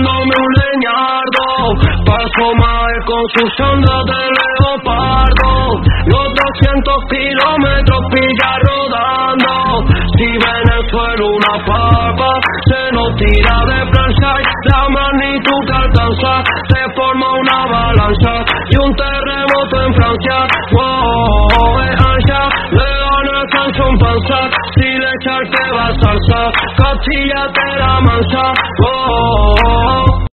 fumándome un leñardo. Paso más con su sonda de leopardo. Los 200 kilómetros pilla rodando. Si ven el suelo una papa, se nos tira de plancha. La magnitud que alcanza se forma una avalancha y un terremoto en Francia. Wow, es ancha, le gana el canción panza. Si le echar te va salsa, castilla te la mancha.